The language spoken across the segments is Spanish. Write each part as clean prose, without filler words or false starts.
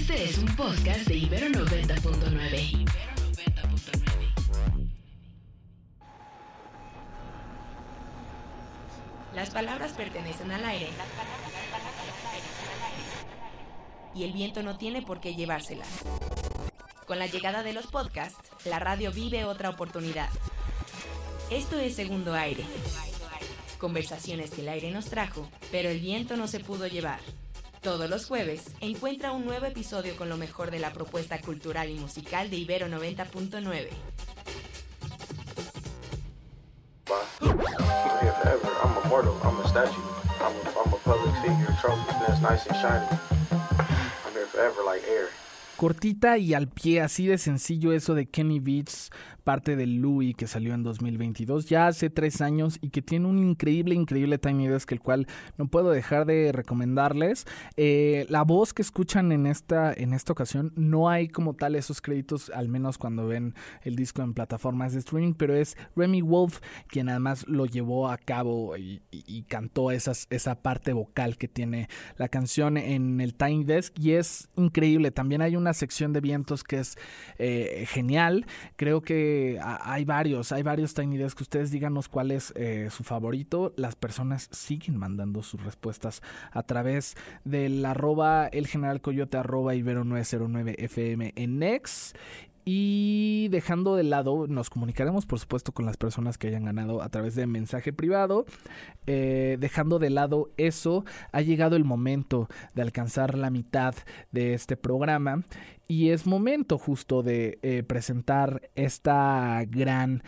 Este es un podcast de Ibero 90.9. Las palabras pertenecen al aire y el viento no tiene por qué llevárselas. Con la llegada de los podcasts, la radio vive otra oportunidad. Esto es Segundo Aire. Conversaciones que el aire nos trajo, pero el viento no se pudo llevar. Todos los jueves, encuentra un nuevo episodio con lo mejor de la propuesta cultural y musical de Ibero 90.9. I'm immortal. I'm a statue. I'm a public figure. Trophies that's nice and shiny. I'm here forever like air. Cortita y al pie, así de sencillo eso de Kenny Beats, parte del Louis que salió en 2022, ya hace 3 años y que tiene un increíble Tiny Desk, el cual no puedo dejar de recomendarles. La voz que escuchan en esta ocasión, no hay como tal esos créditos, al menos cuando ven el disco en plataformas de streaming, pero es Remy Wolf quien además lo llevó a cabo y cantó esa parte vocal que tiene la canción en el Tiny Desk y es increíble. También hay una sección de vientos que es genial. Creo que hay varios Tiny Desk. Ustedes díganos cuál es su favorito. Las personas siguen mandando sus respuestas a través del @elgeneralcoyote @ibero909fm en X. Y dejando de lado, nos comunicaremos por supuesto con las personas que hayan ganado a través de mensaje privado. Dejando de lado eso, ha llegado el momento de alcanzar la mitad de este programa. Y es momento justo de presentar esta gran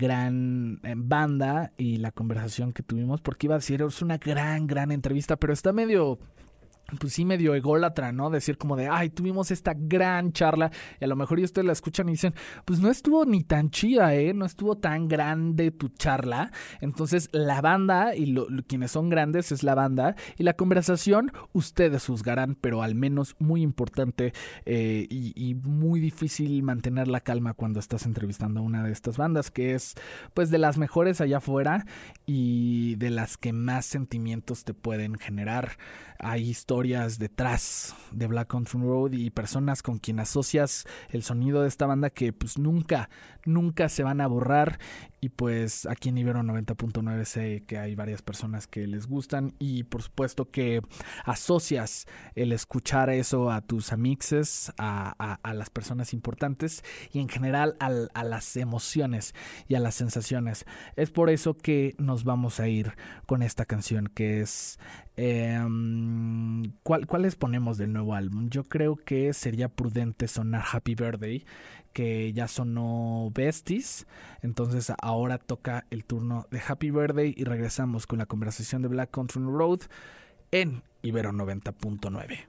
banda y la conversación que tuvimos. Porque iba a decir, es una gran entrevista, pero está medio ególatra, ¿no? Decir como de, tuvimos esta gran charla y a lo mejor ustedes la escuchan y dicen, pues no estuvo ni tan chida, no estuvo tan grande tu charla. Entonces la banda y quienes son grandes es la banda y la conversación ustedes juzgarán, pero al menos muy importante y muy difícil mantener la calma cuando estás entrevistando a una de estas bandas que es pues de las mejores allá afuera y de las que más sentimientos te pueden generar. Hay historias detrás de Black Country Road y personas con quien asocias el sonido de esta banda que pues nunca se van a borrar. Y pues aquí en Ibero 90.9 sé que hay varias personas que les gustan y por supuesto que asocias el escuchar eso a tus amixes, a las personas importantes y en general a las emociones y a las sensaciones. Es por eso que nos vamos a ir con esta canción que es... ¿Cuál les ponemos del nuevo álbum? Yo creo que sería prudente sonar Happy Birthday, que ya sonó Besties. Entonces ahora toca el turno de Happy Birthday y regresamos con la conversación de Black Country Road en Ibero 90.9.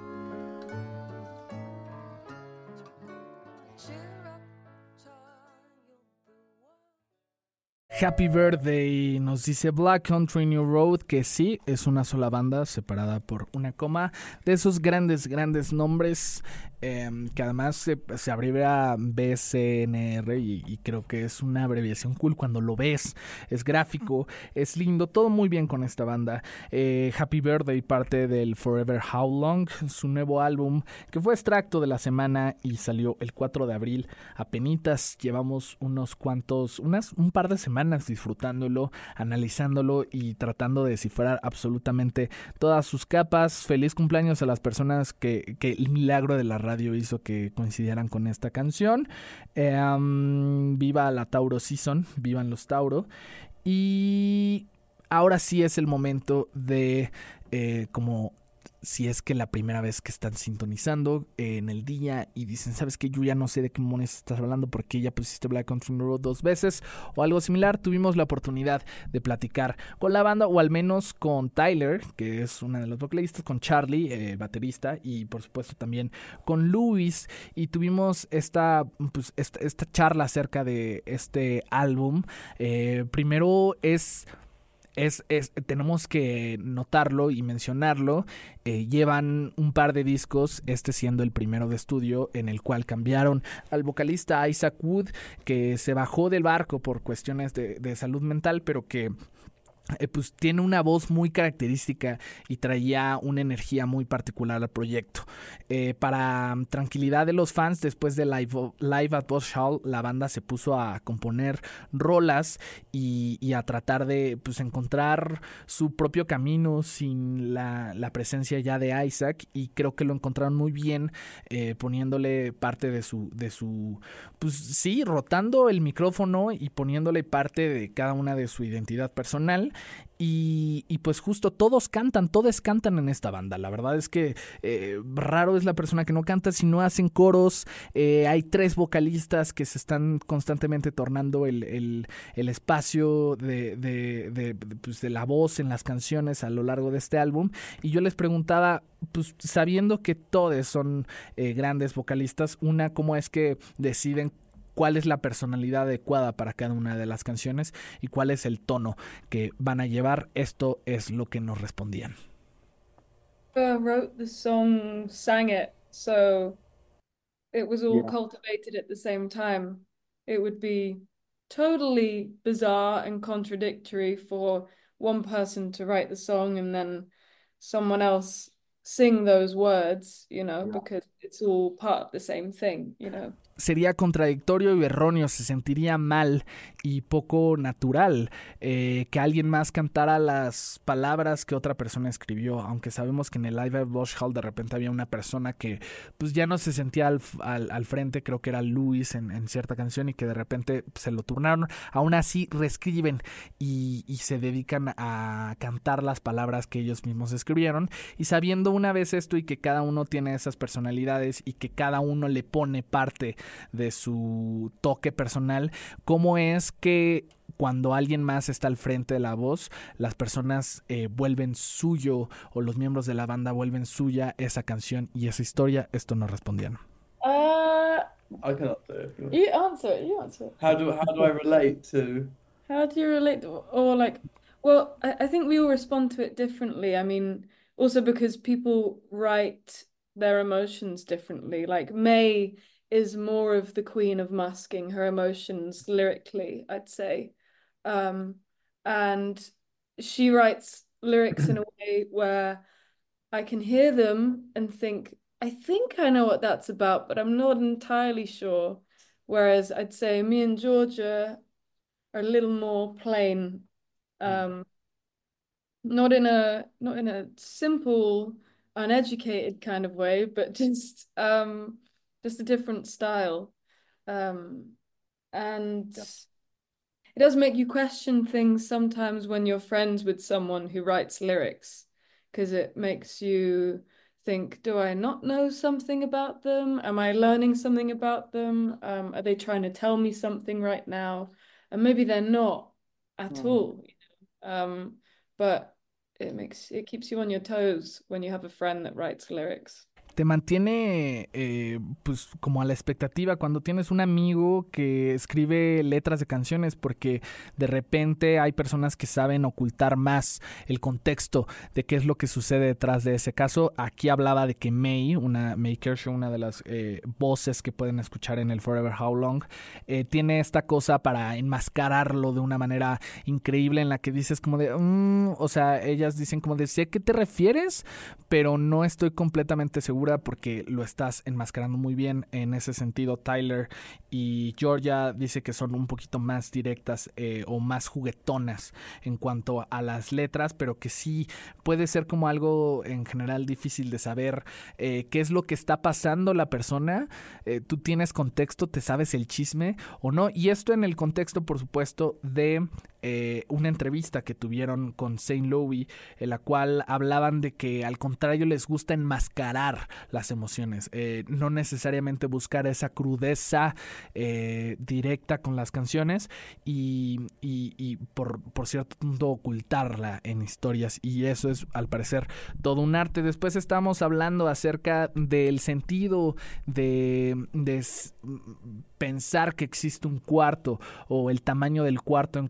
Happy Birthday, nos dice Black Country New Road, que sí, es una sola banda separada por una coma, de esos grandes nombres que además se abrevia BCNR y creo que es una abreviación cool cuando lo ves, es gráfico, es lindo, todo muy bien con esta banda. Happy Birthday, parte del Forever How Long, su nuevo álbum que fue extracto de la semana y salió el 4 de abril, apenitas llevamos un par de semanas disfrutándolo, analizándolo y tratando de descifrar absolutamente todas sus capas. Feliz cumpleaños a las personas que el milagro de la radio hizo que coincidieran con esta canción. Viva la Tauro Season, vivan los Tauro. Y ahora sí es el momento de como si es que la primera vez que están sintonizando en el día y dicen, ¿sabes qué? Yo ya no sé de qué demonios estás hablando porque ya pusiste Black Country Road 2 veces o algo similar. Tuvimos la oportunidad de platicar con la banda o al menos con Tyler, que es una de los vocalistas, con Charlie, baterista, y por supuesto también con Luis, y tuvimos esta charla acerca de este álbum. Primero tenemos que notarlo y mencionarlo. Llevan un par de discos, este siendo el primero de estudio, en el cual cambiaron al vocalista Isaac Wood, que se bajó del barco por cuestiones de salud mental, pero que pues tiene una voz muy característica y traía una energía muy particular al proyecto. Para tranquilidad de los fans, después de Live at Bush Hall, la banda se puso a componer rolas y a tratar de pues encontrar su propio camino sin la presencia ya de Isaac, y creo que lo encontraron muy bien, poniéndole parte de su pues sí, rotando el micrófono y poniéndole parte de cada una de su identidad personal. Y pues justo todos cantan en esta banda. La verdad es que raro es la persona que no canta, si no hacen coros. Hay 3 vocalistas que se están constantemente tornando el espacio pues de la voz en las canciones a lo largo de este álbum. Y yo les preguntaba, pues sabiendo que todos son grandes vocalistas, ¿cómo es que deciden cuál es la personalidad adecuada para cada una de las canciones y cuál es el tono que van a llevar? Esto es lo que nos respondían. Wrote the song, sang it, so it was all Yeah. cultivated at the same time. It would be totally bizarre and contradictory for one person to write the song and then someone else sing those words, you know, because it's all part of the same thing, you know. Sería contradictorio y erróneo, se sentiría mal y poco natural que alguien más cantara las palabras que otra persona escribió, aunque sabemos que en el Live at Bush Hall de repente había una persona que pues ya no se sentía al frente, creo que era Louis en cierta canción, y que de repente se lo turnaron. Aún así reescriben y se dedican a cantar las palabras que ellos mismos escribieron, y sabiendo una vez esto y que cada uno tiene esas personalidades y que cada uno le pone parte de su toque personal, ¿cómo es que cuando alguien más está al frente de la voz, las personas vuelven suyo, o los miembros de la banda vuelven suya esa canción y esa historia? Esto nos respondían. I can answer it. You answer it, you answer it. How do I relate to? How do you relate to, or like, well, I think we all respond to it differently. I mean, also because people write their emotions differently. Like May is more of the queen of masking her emotions lyrically, I'd say. And she writes lyrics in a way where I can hear them and think, I think I know what that's about, but I'm not entirely sure. Whereas I'd say me and Georgia are a little more plain, not in a simple, uneducated kind of way, but just a different style. And it does make you question things sometimes when you're friends with someone who writes lyrics, because it makes you think, do I not know something about them? Am I learning something about them? Are they trying to tell me something right now? And maybe they're not at all. You know? But it keeps you on your toes when you have a friend that writes lyrics. Te mantiene pues como a la expectativa cuando tienes un amigo que escribe letras de canciones, porque de repente hay personas que saben ocultar más el contexto de qué es lo que sucede detrás de ese caso. Aquí hablaba de que May Kershaw, una de las voces que pueden escuchar en el Forever How Long, tiene esta cosa para enmascararlo de una manera increíble, en la que dices como de o sea, ellas dicen como de sé a qué te refieres, pero no estoy completamente segura, porque lo estás enmascarando muy bien. En ese sentido, Tyler y Georgia dice que son un poquito más directas o más juguetonas en cuanto a las letras, pero que sí puede ser como algo en general difícil de saber qué es lo que está pasando la persona. Tú tienes contexto, te sabes el chisme o no, y esto en el contexto, por supuesto, de una entrevista que tuvieron con Saint Louis, en la cual hablaban de que al contrario les gusta enmascarar las emociones, no necesariamente buscar esa crudeza directa con las canciones y por cierto punto ocultarla en historias, y eso es al parecer todo un arte. Después estamos hablando acerca del sentido de pensar que existe un cuarto, o el tamaño del cuarto en cuanto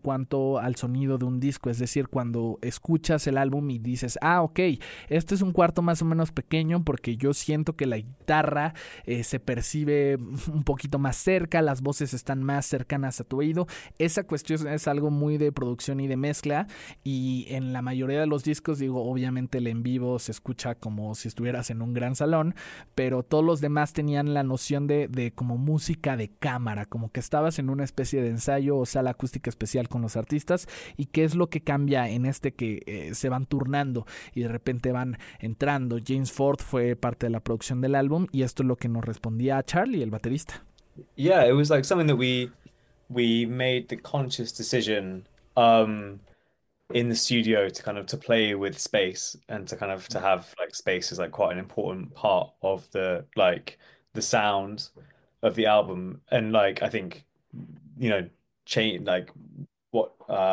acostumbrado al sonido de un disco, es decir, cuando escuchas el álbum y dices, ok, este es un cuarto más o menos pequeño porque yo siento que la guitarra se percibe un poquito más cerca, las voces están más cercanas a tu oído. Esa cuestión es algo muy de producción y de mezcla, y en la mayoría de los discos, digo, obviamente el en vivo se escucha como si estuvieras en un gran salón, pero todos los demás tenían la noción de como música de cámara, como que estabas en una especie de ensayo o sala acústica especial con los artistas. ¿Y qué es lo que cambia en este que se van turnando y de repente van entrando? James Ford fue parte de la producción del álbum y esto es lo que nos respondía a Charlie, el baterista. Yeah, it was like something that we made the conscious decision in the studio to kind of to play with space and to kind of to have like space is like quite an important part of the like the sound of the album. And like I think, you know, change like what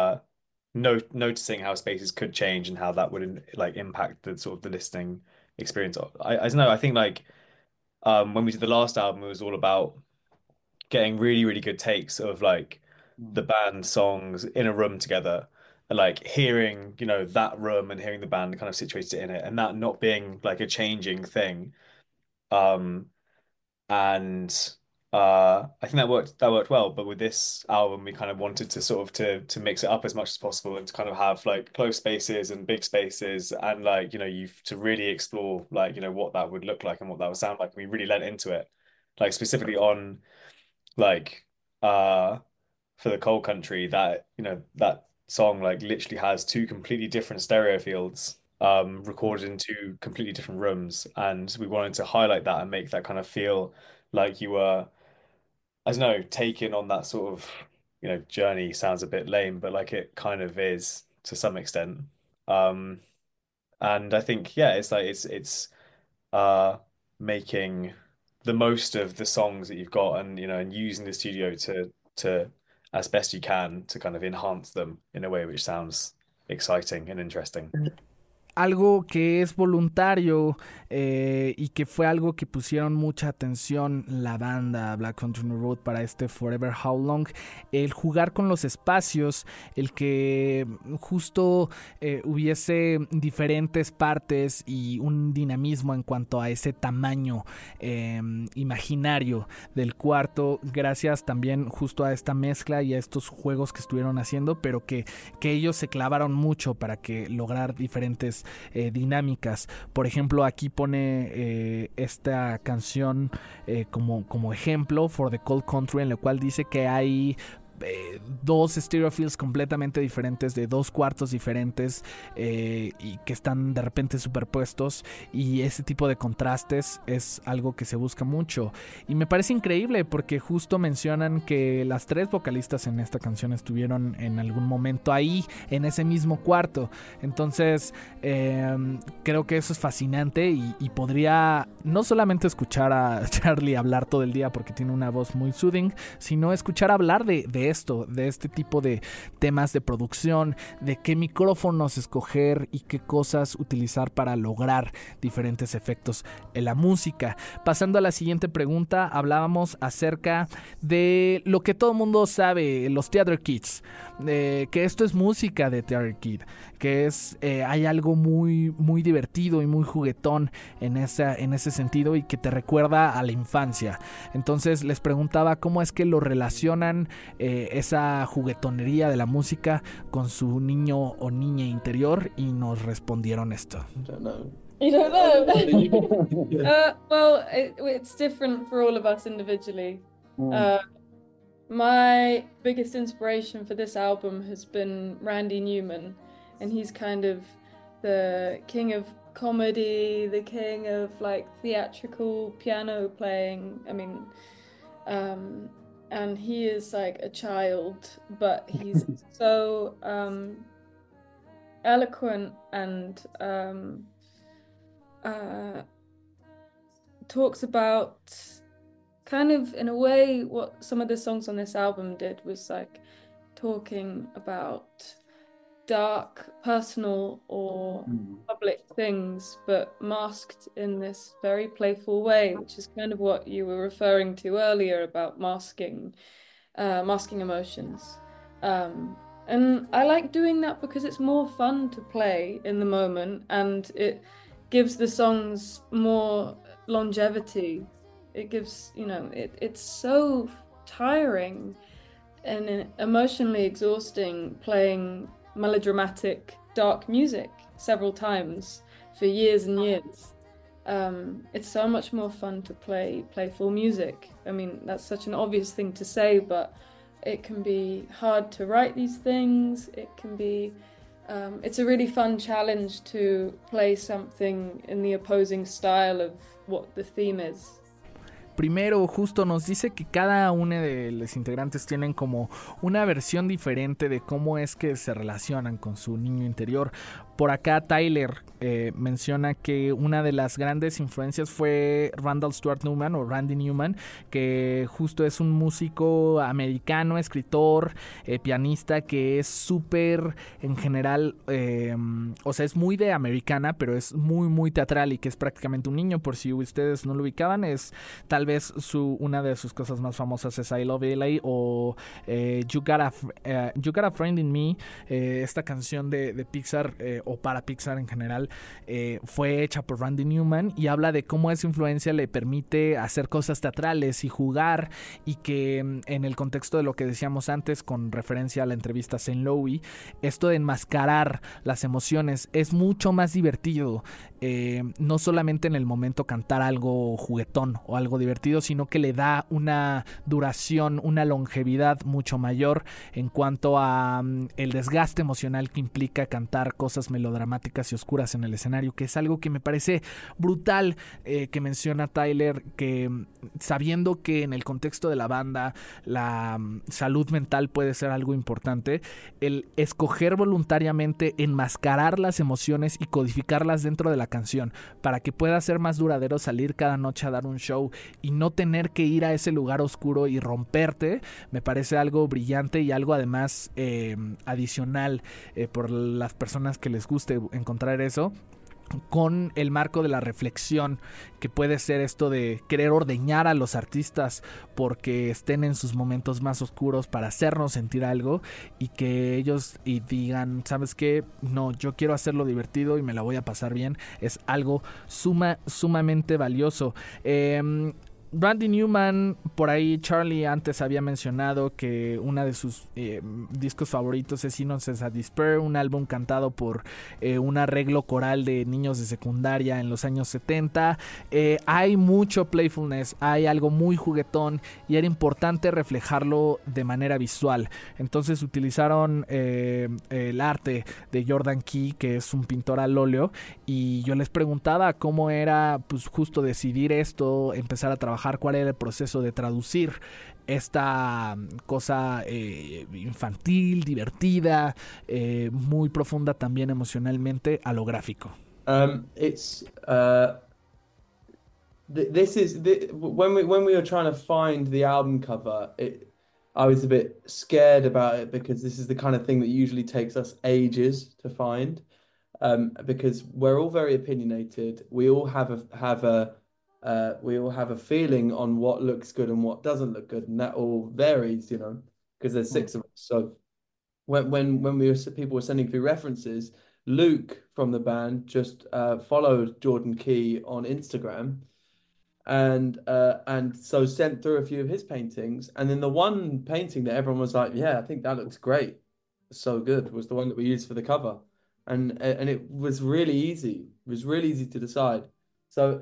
noticing how spaces could change and how that would like impact the sort of the listening experience. I don't know, I think like when we did the last album, it was all about getting really, really good takes of like the band songs in a room together and like hearing, you know, that room and hearing the band kind of situated in it and that not being like a changing thing. Um and I think that worked well. But with this album, we kind of wanted to sort of to mix it up as much as possible and to kind of have like close spaces and big spaces and like, you know, you to really explore like, you know, what that would look like and what that would sound like. And we really lent into it, like specifically on like for the Cold Country, that you know that song like literally has two completely different stereo fields recorded in two completely different rooms, and we wanted to highlight that and make that kind of feel like you were, I don't know, taken on that sort of, you know, journey. Sounds a bit lame, but like it kind of is to some extent. um and I think, yeah, it's like it's uh making the most of the songs that you've got, and you know, and using the studio to as best you can to kind of enhance them in a way which sounds exciting and interesting. Algo que es voluntario y que fue algo que pusieron mucha atención la banda Black Country New Road para este Forever How Long, el jugar con los espacios, el que justo hubiese diferentes partes y un dinamismo en cuanto a ese tamaño imaginario del cuarto, gracias también justo a esta mezcla y a estos juegos que estuvieron haciendo, pero que ellos se clavaron mucho para que lograr diferentes dinámicas. Por ejemplo, aquí pone esta canción como ejemplo, For the Cold Country, en la cual dice que hay dos stereo fields completamente diferentes, de dos cuartos diferentes y que están de repente superpuestos, y ese tipo de contrastes es algo que se busca mucho y me parece increíble porque justo mencionan que las tres vocalistas en esta canción estuvieron en algún momento ahí en ese mismo cuarto. Entonces creo que eso es fascinante y podría no solamente escuchar a Charlie hablar todo el día porque tiene una voz muy soothing, sino escuchar hablar de esto, de este tipo de temas de producción, de qué micrófonos escoger y qué cosas utilizar para lograr diferentes efectos en la música. Pasando a la siguiente pregunta, hablábamos acerca de lo que todo el mundo sabe, los Theater Kids, que esto es música de Theater Kid, que es hay algo muy, muy divertido y muy juguetón en ese sentido y que te recuerda a la infancia. Entonces les preguntaba cómo es que lo relacionan esa juguetonería de la música con su niño o niña interior, y nos respondieron esto. I don't know. You don't know? Well, it's different for all of us individually. My biggest inspiration for this album has been Randy Newman, and he's kind of the king of comedy, the king of like theatrical piano playing. I mean, and he is like a child, but he's so eloquent and talks about, kind of in a way, what some of the songs on this album did was like talking about dark, personal or public things, but masked in this very playful way, which is kind of what you were referring to earlier about masking emotions. And I like doing that because it's more fun to play in the moment and it gives the songs more longevity. It gives, it's so tiring and emotionally exhausting playing melodramatic, dark music several times for years and years. It's so much more fun to play playful music. I mean, that's such an obvious thing to say, but it can be hard to write these things. It's a really fun challenge to play something in the opposing style of what the theme is. Primero, justo nos dice que cada uno de los integrantes tienen como una versión diferente de cómo es que se relacionan con su niño interior. Por acá Tyler menciona que una de las grandes influencias fue Randall Stuart Newman o Randy Newman, que justo es un músico americano, escritor, pianista, que es súper en general, o sea, es muy de americana, pero es muy muy teatral y que es prácticamente un niño. Por si ustedes no lo ubicaban, es tal vez una de sus cosas más famosas es I Love LA o You Got a Friend in Me, esta canción de Pixar, o para Pixar en general, fue hecha por Randy Newman y habla de cómo esa influencia le permite hacer cosas teatrales y jugar, y que en el contexto de lo que decíamos antes con referencia a la entrevista a Saint Louis, esto de enmascarar las emociones es mucho más divertido, no solamente en el momento cantar algo juguetón o algo divertido, sino que le da una duración, una longevidad mucho mayor en cuanto a el desgaste emocional que implica cantar cosas melodramáticas y oscuras en el escenario, que es algo que me parece brutal, que menciona Tyler, que sabiendo que en el contexto de la banda la salud mental puede ser algo importante, el escoger voluntariamente enmascarar las emociones y codificarlas dentro de la canción para que pueda ser más duradero salir cada noche a dar un show y no tener que ir a ese lugar oscuro y romperte, me parece algo brillante y algo además adicional por las personas que les guste encontrar eso, con el marco de la reflexión que puede ser esto de querer ordeñar a los artistas porque estén en sus momentos más oscuros para hacernos sentir algo, y que ellos digan, ¿sabes qué? No, yo quiero hacerlo divertido y me la voy a pasar bien. Es algo sumamente valioso. Randy Newman, por ahí Charlie antes había mencionado que uno de sus discos favoritos es Innocence at Despair, un álbum cantado por un arreglo coral de niños de secundaria en los años 70. Hay mucho playfulness, hay algo muy juguetón y era importante reflejarlo de manera visual. Entonces utilizaron el arte de Jordan Key, que es un pintor al óleo, y yo les preguntaba cómo era pues justo decidir esto, empezar a trabajar, cuál era el proceso de traducir esta cosa infantil, divertida, muy profunda también emocionalmente, a lo gráfico. When we were trying to find the album cover, I was a bit scared about it because this is the kind of thing that usually takes us ages to find, because we're all very opinionated. We all have a feeling on what looks good and what doesn't look good, and that all varies, because there's 6 of us. So when people were sending through references, Luke from the band just followed Jordan Key on Instagram, and so sent through a few of his paintings, and then the one painting that everyone was like, yeah, I think that looks great, so good, was the one that we used for the cover, and it was really easy. It was really easy to decide. So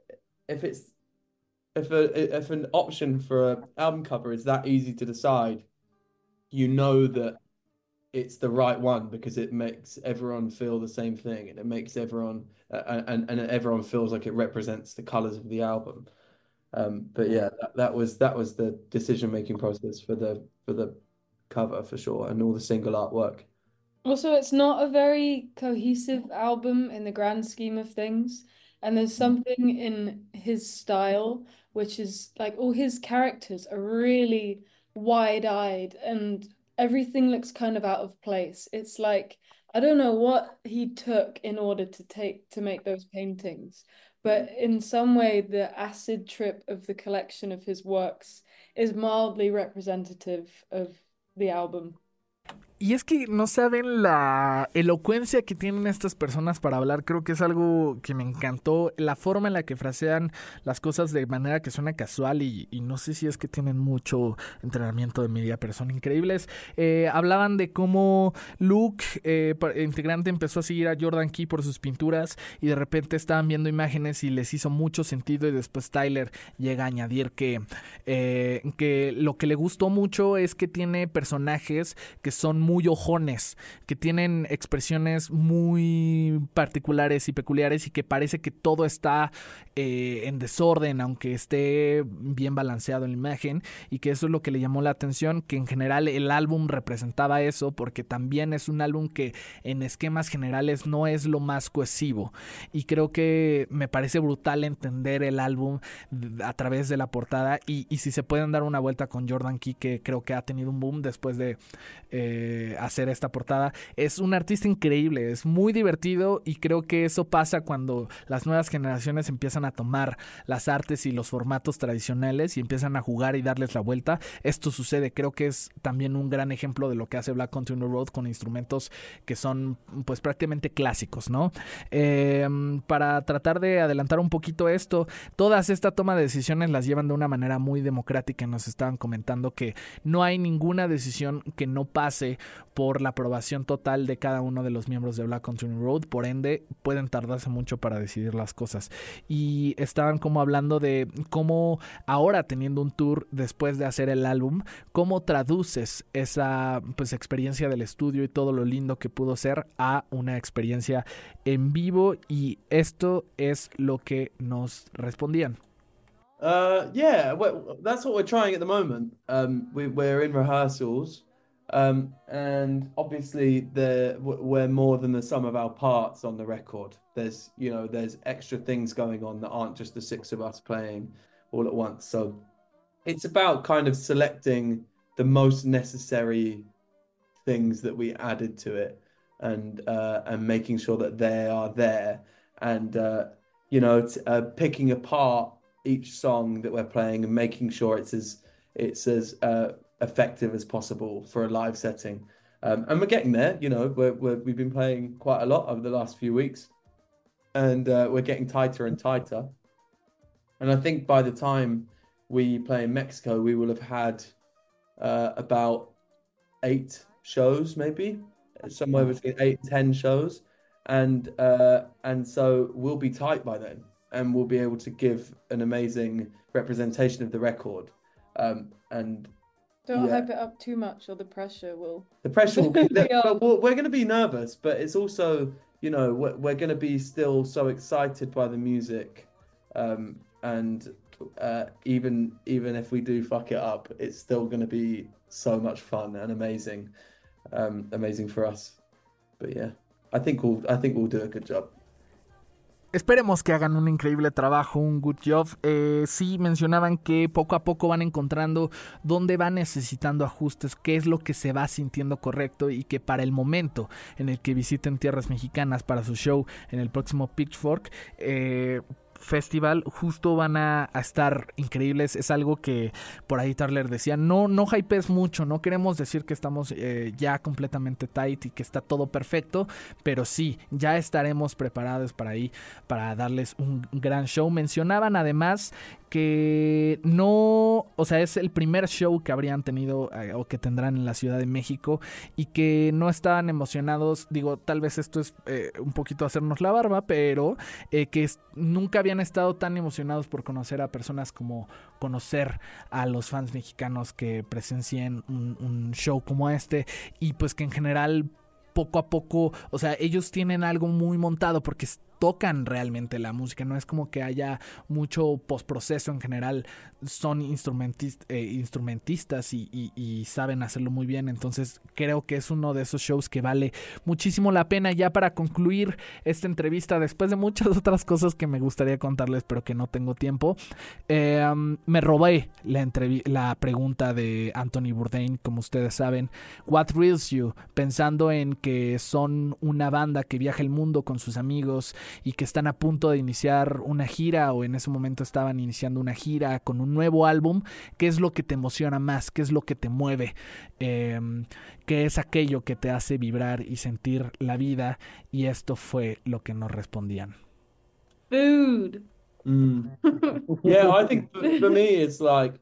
if an option for an album cover is that easy to decide, that it's the right one because it makes everyone feel the same thing, and it makes everyone and everyone feels like it represents the colors of the album. But yeah, that was the decision-making process for the cover for sure, and all the single artwork. Also, it's not a very cohesive album in the grand scheme of things. And there's something in his style, which is like all his characters are really wide-eyed and everything looks kind of out of place. It's like, I don't know what he took in order to make those paintings, but in some way, the acid trip of the collection of his works is mildly representative of the album. Y es que no saben la elocuencia que tienen estas personas para hablar. Creo que es algo que me encantó. La forma en la que frasean las cosas de manera que suena casual y no sé si es que tienen mucho entrenamiento de media, pero son increíbles. Hablaban de cómo Luke, integrante, empezó a seguir a Jordan Key por sus pinturas y de repente estaban viendo imágenes y les hizo mucho sentido, y después Tyler llega a añadir que lo que le gustó mucho es que tiene personajes que son muy ojones, que tienen expresiones muy particulares y peculiares y que parece que todo está en desorden, aunque esté bien balanceado en la imagen, y que eso es lo que le llamó la atención, que en general el álbum representaba eso, porque también es un álbum que en esquemas generales no es lo más cohesivo, y creo que me parece brutal entender el álbum a través de la portada, y si se pueden dar una vuelta con Jordan Key, que creo que ha tenido un boom después de hacer esta portada. Es un artista increíble, es muy divertido, y creo que eso pasa cuando las nuevas generaciones empiezan a tomar las artes y los formatos tradicionales y empiezan a jugar y darles la vuelta. Esto sucede, creo que es también un gran ejemplo de lo que hace Black Country New Road con instrumentos que son pues prácticamente clásicos, ¿no? Para tratar de adelantar un poquito esto, todas esta toma de decisiones las llevan de una manera muy democrática. Nos estaban comentando que no hay ninguna decisión que no pase por la aprobación total de cada uno de los miembros de Black Country New Road, por ende pueden tardarse mucho para decidir las cosas. Y estaban como hablando de cómo ahora, teniendo un tour después de hacer el álbum, cómo traduces esa pues experiencia del estudio y todo lo lindo que pudo ser a una experiencia en vivo, y esto es lo que nos respondían. Yeah, well, that's what we're trying at the moment. We're in rehearsals, and obviously we're more than the sum of our parts on the record. There's extra things going on that aren't just the six of us playing all at once. So it's about kind of selecting the most necessary things that we added to it, and making sure that they are there, and picking apart each song that we're playing and making sure it's as effective as possible for a live setting. And we're getting there. We've been playing quite a lot over the last few weeks, and we're getting tighter and tighter. And I think by the time we play in Mexico, we will have had about 8 shows, maybe somewhere between 8 and 10 shows, and so we'll be tight by then, and we'll be able to give an amazing representation of the record. And don't hype it up too much, or the pressure will be we're going to be nervous, but it's also, we're going to be still so excited by the music, and even if we do fuck it up, it's still going to be so much fun and amazing for us. But yeah, I think we'll do a good job. Esperemos que hagan un increíble trabajo, un good job. Sí, mencionaban que poco a poco van encontrando dónde van necesitando ajustes, qué es lo que se va sintiendo correcto, y que para el momento en el que visiten tierras mexicanas para su show en el próximo Pitchfork Festival, justo van a estar increíbles. Es algo que por ahí Tyler decía, no hypees mucho, no queremos decir que estamos ya completamente tight y que está todo perfecto, pero sí, ya estaremos preparados para darles un gran show. Mencionaban además que es el primer show que habrían tenido o que tendrán en la Ciudad de México, y que no estaban emocionados. Digo, tal vez esto es un poquito hacernos la barba, pero que nunca habían estado tan emocionados por conocer a personas como conocer a los fans mexicanos que presencien un show como este, y pues que en general poco a poco, o sea, ellos tienen algo muy montado porque tocan realmente la música, no es como que haya mucho postproceso. En general son instrumentistas y saben hacerlo muy bien. Entonces creo que es uno de esos shows que vale muchísimo la pena. Ya para concluir esta entrevista, después de muchas otras cosas que me gustaría contarles pero que no tengo tiempo, me robé la pregunta de Anthony Bourdain, como ustedes saben. What thrills you? Pensando en que son una banda que viaja el mundo con sus amigos y que están a punto de iniciar una gira o en ese momento estaban iniciando una gira con un nuevo álbum, ¿qué es lo que te emociona más? ¿Qué es lo que te mueve? ¿Qué es aquello que te hace vibrar y sentir la vida? Y esto fue lo que nos respondían. Food. Yeah, I think for me it's like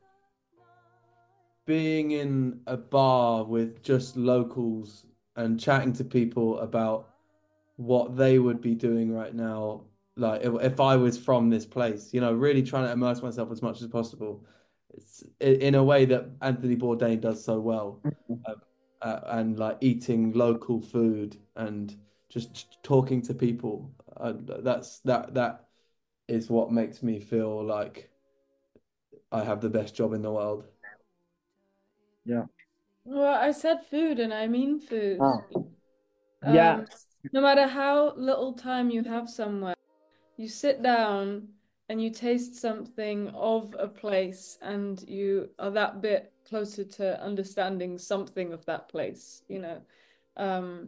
being in a bar with just locals and chatting to people about what they would be doing right now, like if I was from this place, you know, really trying to immerse myself as much as possible. It's in a way that Anthony Bourdain does so well, and like eating local food and just talking to people. That is what makes me feel like I have the best job in the world. Yeah. Well, I said food and I mean food. Yeah. No matter how little time you have somewhere, you sit down and you taste something of a place and you are that bit closer to understanding something of that place, you know.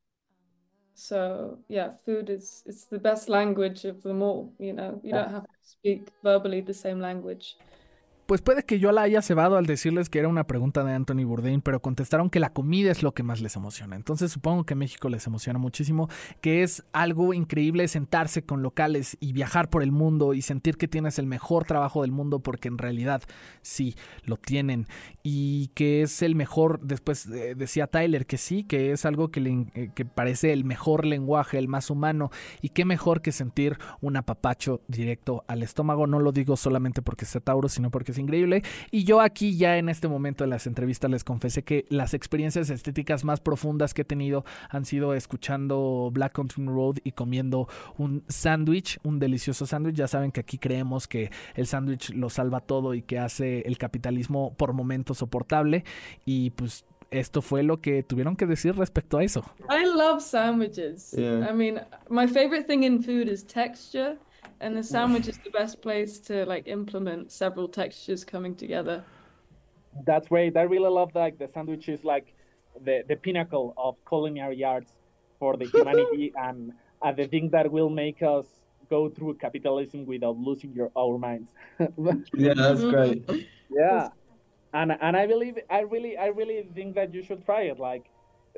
So yeah, food it's the best language of them all, you know. You don't have to speak verbally the same language. Pues puede que yo la haya cebado al decirles que era una pregunta de Anthony Bourdain, pero contestaron que la comida es lo que más les emociona. Entonces supongo que México les emociona muchísimo, que es algo increíble sentarse con locales y viajar por el mundo y sentir que tienes el mejor trabajo del mundo, porque en realidad sí, lo tienen. Y que es el mejor, después decía Tyler que sí, que es algo que parece el mejor lenguaje, el más humano. Y qué mejor que sentir un apapacho directo al estómago. No lo digo solamente porque sea Tauro, sino porque es increíble. Y yo aquí ya en este momento de las entrevistas les confesé que las experiencias estéticas más profundas que he tenido han sido escuchando Black Country Road y comiendo un sándwich, un delicioso sándwich. Ya saben que aquí creemos que el sándwich lo salva todo y que hace el capitalismo por momentos soportable, y pues esto fue lo que tuvieron que decir respecto a eso. I love sandwiches. Yeah. I mean, my favorite thing in food is texture. And the sandwich is the best place to like implement several textures coming together. That's great. I really love like the sandwich is like the pinnacle of culinary arts for the humanity and the thing that will make us go through capitalism without losing our minds. Yeah, that's great. Yeah, and I really think that you should try it. Like,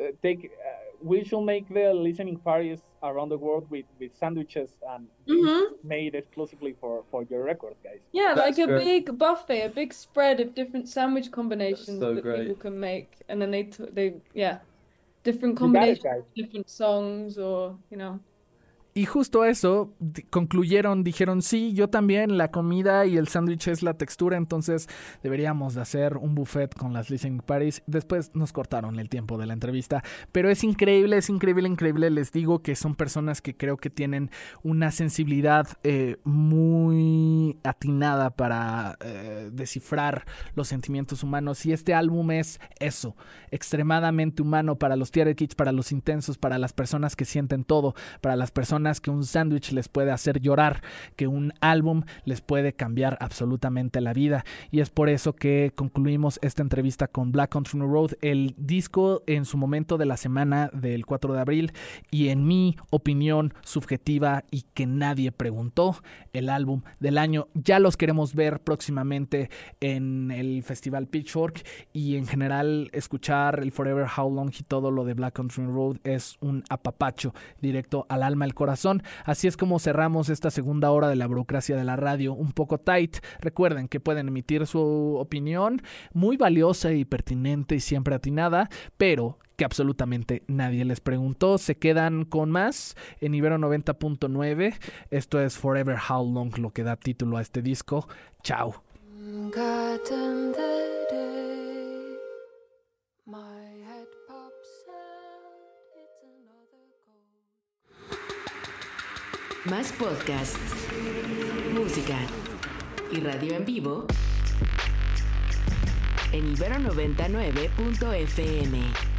we should make the listening parties around the world with sandwiches and made exclusively for your record, guys. Yeah, That's like a great. big buffet, a big spread of different sandwich combinations so that great. people can make, and then they different You got it, combinations, guys. different songs, or you know. Y justo eso, concluyeron, dijeron, sí, yo también, la comida y el sándwich es la textura, entonces deberíamos de hacer un buffet con las listening parties. Después nos cortaron el tiempo de la entrevista, pero es increíble, increíble. Les digo que son personas que creo que tienen una sensibilidad muy atinada para descifrar los sentimientos humanos, y este álbum es eso, extremadamente humano para los theater kids, para los intensos, para las personas que sienten todo, para las personas que un sándwich les puede hacer llorar, que un álbum les puede cambiar absolutamente la vida. Y es por eso que concluimos esta entrevista con Black Country Road, el disco en su momento de la semana del 4 de abril, y en mi opinión subjetiva y que nadie preguntó, el álbum del año. Ya los queremos ver próximamente en el Festival Pitchfork, y en general escuchar el Forever How Long y todo lo de Black Country Road es un apapacho directo al alma, al corazón. Así es como cerramos esta segunda hora de la burocracia de la radio, un poco tight. Recuerden que pueden emitir su opinión, muy valiosa y pertinente y siempre atinada, pero que absolutamente nadie les preguntó. Se quedan con más en Ibero 90.9. Esto es Forever How Long, lo que da título a este disco. Chao. Más podcasts, música y radio en vivo en Ibero 99.fm.